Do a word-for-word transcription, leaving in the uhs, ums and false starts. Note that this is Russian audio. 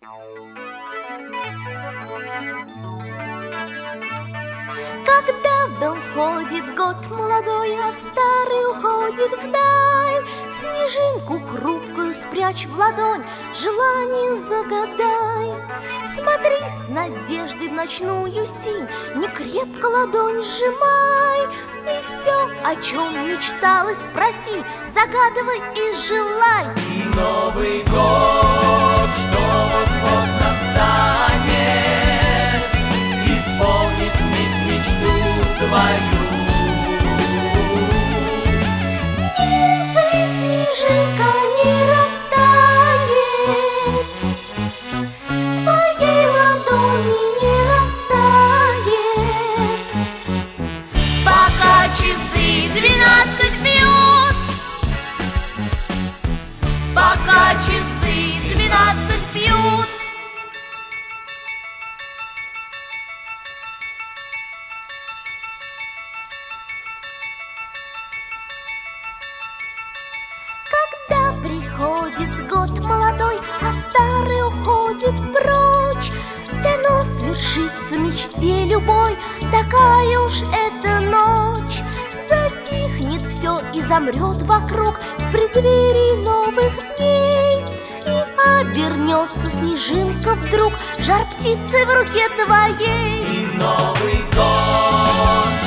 Когда в дом входит год молодой, а старый уходит вдаль, снежинку хрупкую спрячь в ладонь, желание загадай. Смотри с надеждой в ночную синь, не крепко ладонь сжимай, и все, о чем мечталось, проси, загадывай и желай. И Новый год, что вот-вот настанет, исполнит миг мечту твою. Если снежинка не растает, в твоей ладони не растает, Пока часы двенадцать бьют, пока часы двенадцать бьют. когда приходит год молодой, а старый уходит прочь, дано свершится мечте любой, такая уж эта ночь. Затихнет все и замрет вокруг в преддверии новых дней, и обернется снежинка вдруг жар птицы в руке твоей. И Новый год,